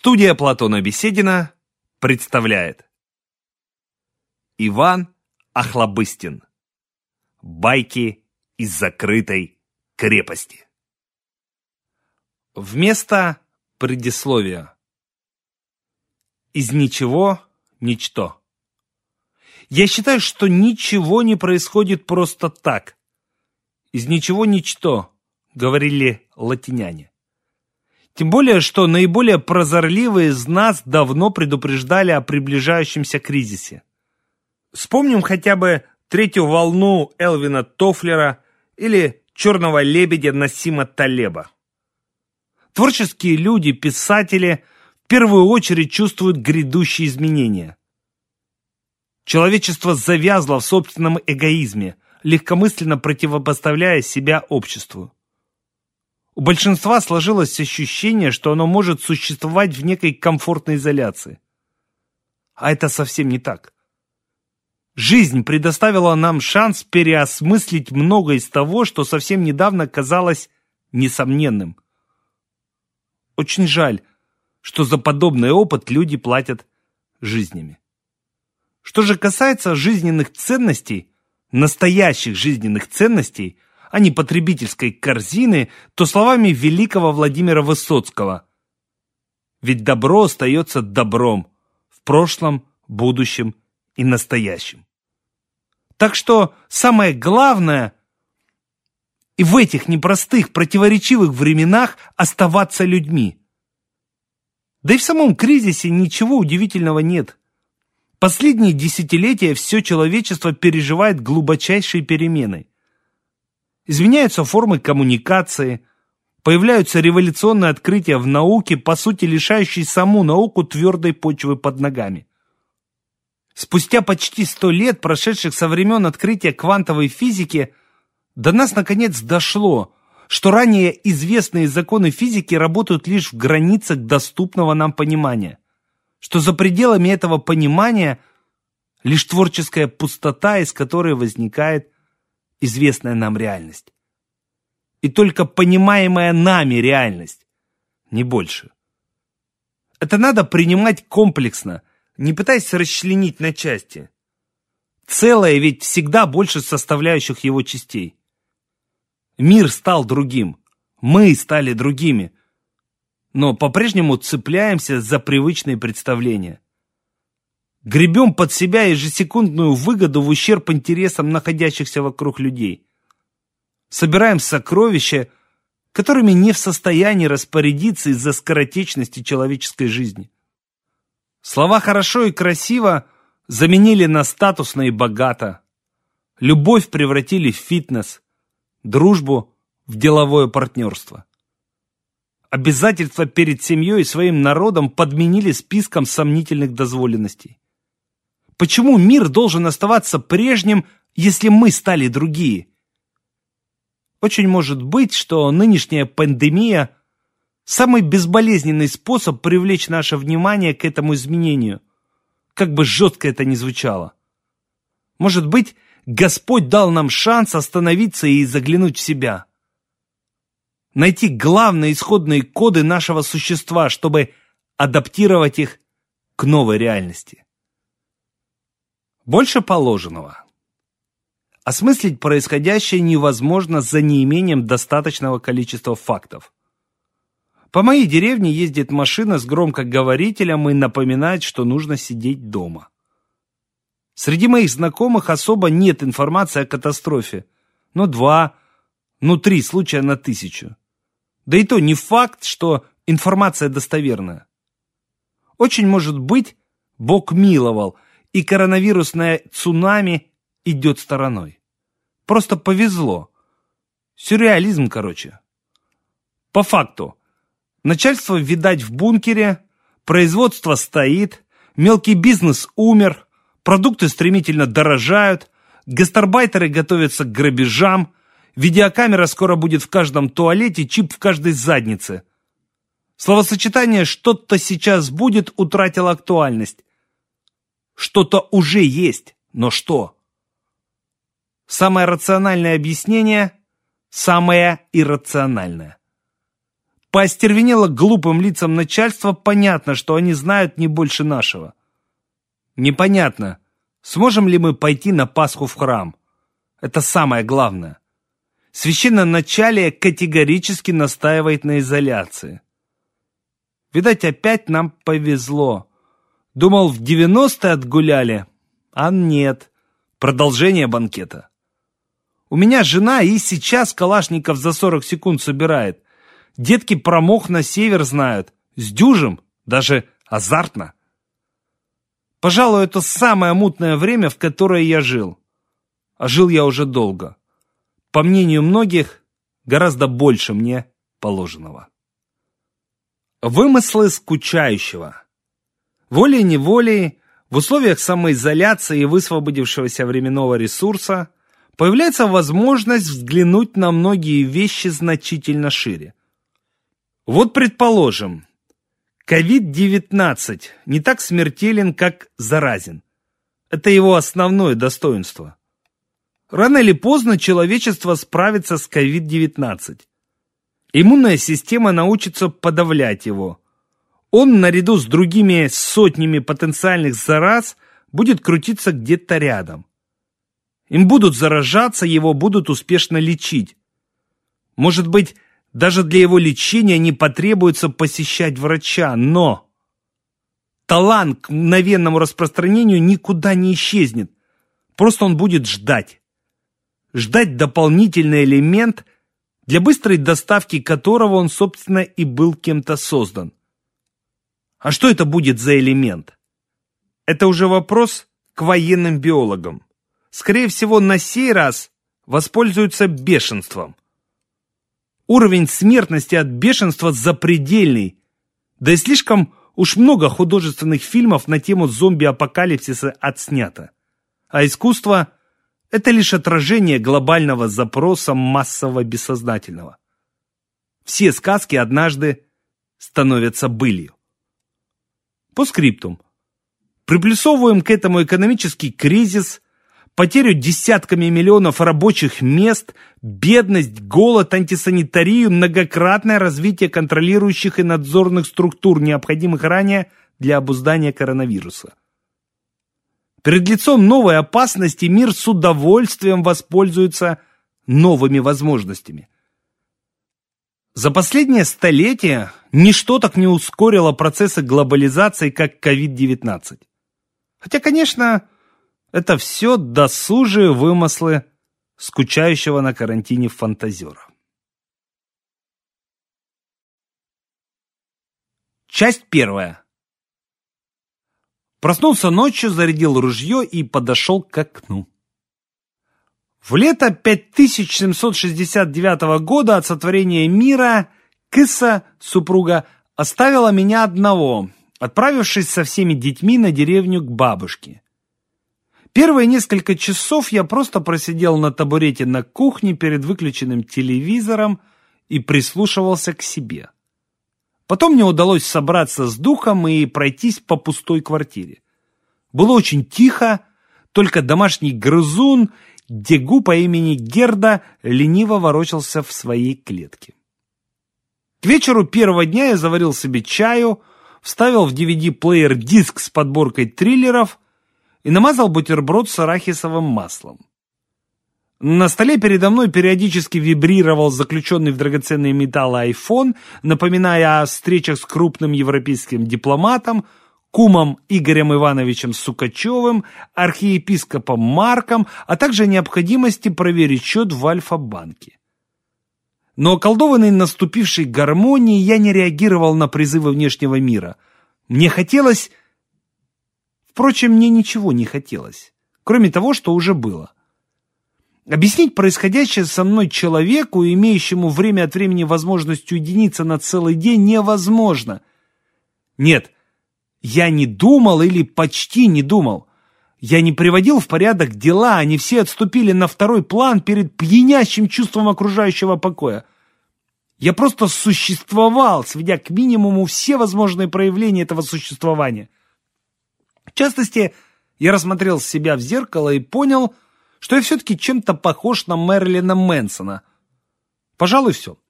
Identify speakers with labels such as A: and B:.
A: Студия Платона Беседина представляет Иван Охлобыстин. Байки из закрытой крепости. Вместо предисловия. Из ничего ничто. Я считаю, что ничего не происходит просто так. Из ничего ничто, говорили латиняне. Тем более, что наиболее прозорливые из нас давно предупреждали о приближающемся кризисе. Вспомним хотя бы третью волну Элвина Тофлера или черного лебедя Насима Талеба. Творческие люди, писатели в первую очередь чувствуют грядущие изменения. Человечество завязло в собственном эгоизме, легкомысленно противопоставляя себя обществу. У большинства сложилось ощущение, что оно может существовать в некой комфортной изоляции. А это совсем не так. Жизнь предоставила нам шанс переосмыслить многое из того, что совсем недавно казалось несомненным. Очень жаль, что за подобный опыт люди платят жизнями. Что же касается жизненных ценностей, настоящих жизненных ценностей, а не потребительской корзины, то словами великого Владимира Высоцкого: «Ведь добро остается добром в прошлом, будущем и настоящем». Так что самое главное и в этих непростых, противоречивых временах оставаться людьми. Да и в самом кризисе ничего удивительного нет. Последние десятилетия все человечество переживает глубочайшие перемены. Изменяются формы коммуникации, появляются революционные открытия в науке, по сути лишающие саму науку твердой почвы под ногами. Спустя почти 100 лет, прошедших со времен открытия квантовой физики, до нас наконец дошло, что ранее известные законы физики работают лишь в границах доступного нам понимания, что за пределами этого понимания лишь творческая пустота, из которой возникает известная нам реальность. И только понимаемая нами реальность, не больше. Это надо принимать комплексно, не пытаясь расчленить на части. Целое ведь всегда больше составляющих его частей. Мир стал другим, мы стали другими, но по-прежнему цепляемся за привычные представления. Гребем под себя ежесекундную выгоду в ущерб интересам находящихся вокруг людей. Собираем сокровища, которыми не в состоянии распорядиться из-за скоротечности человеческой жизни. Слова «хорошо» и «красиво» заменили на «статусно» и «богато». Любовь превратили в фитнес, дружбу в деловое партнерство. Обязательства перед семьей и своим народом подменили списком сомнительных дозволенностей. Почему мир должен оставаться прежним, если мы стали другие? Очень может быть, что нынешняя пандемия – самый безболезненный способ привлечь наше внимание к этому изменению, как бы жестко это ни звучало. Может быть, Господь дал нам шанс остановиться и заглянуть в себя. Найти главные исходные коды нашего существа, чтобы адаптировать их к новой реальности. Больше положенного. Осмыслить происходящее невозможно за неимением достаточного количества фактов. По моей деревне ездит машина с громкоговорителем и напоминает, что нужно сидеть дома. Среди моих знакомых особо нет информации о катастрофе. 2, 3 случая на 1000. Да и то не факт, что информация достоверная. Очень может быть, Бог миловал, и коронавирусное цунами идет стороной. Просто повезло. Сюрреализм, короче. По факту. Начальство, видать, в бункере, производство стоит, мелкий бизнес умер, продукты стремительно дорожают, гастарбайтеры готовятся к грабежам, видеокамера скоро будет в каждом туалете, чип в каждой заднице. Словосочетание «что-то сейчас будет» утратило актуальность. Что-то уже есть, но что? Самое рациональное объяснение – самое иррациональное. По остервенело глупым лицам начальства понятно, что они знают не больше нашего. Непонятно, сможем ли мы пойти на Пасху в храм. Это самое главное. Священноначалие категорически настаивает на изоляции. Видать, опять нам повезло. Думал, в 90-е отгуляли, а нет. Продолжение банкета. У меня жена и сейчас калашников за 40 секунд собирает. Детки про мох на север знают. С дюжем, даже азартно. Пожалуй, это самое мутное время, в которое я жил. А жил я уже долго. По мнению многих, гораздо больше мне положенного. Вымыслы скучающего. Волей-неволей, в условиях самоизоляции и высвободившегося временного ресурса, появляется возможность взглянуть на многие вещи значительно шире. Вот, предположим, COVID-19 не так смертелен, как заразен. Это его основное достоинство. Рано или поздно человечество справится с COVID-19. Иммунная система научится подавлять его. Он, наряду с другими сотнями потенциальных зараз, будет крутиться где-то рядом. Им будут заражаться, его будут успешно лечить. Может быть, даже для его лечения не потребуется посещать врача, но талант к мгновенному распространению никуда не исчезнет. Просто он будет ждать. Ждать дополнительный элемент, для быстрой доставки которого он, собственно, и был кем-то создан. А что это будет за элемент? Это уже вопрос к военным биологам. Скорее всего, на сей раз воспользуются бешенством. Уровень смертности от бешенства запредельный. Да и слишком уж много художественных фильмов на тему зомби-апокалипсиса отснято. А искусство – это лишь отражение глобального запроса массового бессознательного. Все сказки однажды становятся былью. По скриптум. Приплюсовываем к этому экономический кризис, потерю десятками миллионов рабочих мест, бедность, голод, антисанитарию, многократное развитие контролирующих и надзорных структур, необходимых ранее для обуздания коронавируса. Перед лицом новой опасности мир с удовольствием воспользуется новыми возможностями. За последнее столетие ничто так не ускорило процессы глобализации, как COVID-19. Хотя, конечно, это все досужие вымыслы скучающего на карантине фантазера. Часть первая. Проснулся ночью, зарядил ружье и подошел к окну. В лето 5769 года от сотворения мира Кыса, супруга, оставила меня одного, отправившись со всеми детьми на деревню к бабушке. Первые несколько часов я просто просидел на табурете на кухне перед выключенным телевизором и прислушивался к себе. Потом мне удалось собраться с духом и пройтись по пустой квартире. Было очень тихо, только домашний грызун Дегу по имени Герда лениво ворочался в своей клетке. К вечеру первого дня я заварил себе чаю, вставил в DVD-плеер диск с подборкой триллеров и намазал бутерброд с арахисовым маслом. На столе передо мной периодически вибрировал заключенный в драгоценные металлы iPhone, напоминая о встречах с крупным европейским дипломатом, кумом Игорем Ивановичем Сукачевым, архиепископом Марком, а также о необходимости проверить счет в Альфа-банке. Но околдованный наступившей гармонией я не реагировал на призывы внешнего мира. Мне хотелось... Впрочем, мне ничего не хотелось, кроме того, что уже было. Объяснить происходящее со мной человеку, имеющему время от времени возможность уединиться на целый день, невозможно. Нет, я не думал или почти не думал. Я не приводил в порядок дела, они все отступили на второй план перед пьянящим чувством окружающего покоя. Я просто существовал, сведя к минимуму все возможные проявления этого существования. В частности, я рассмотрел себя в зеркало и понял, что я все-таки чем-то похож на Мэрилина Мэнсона. Пожалуй, все.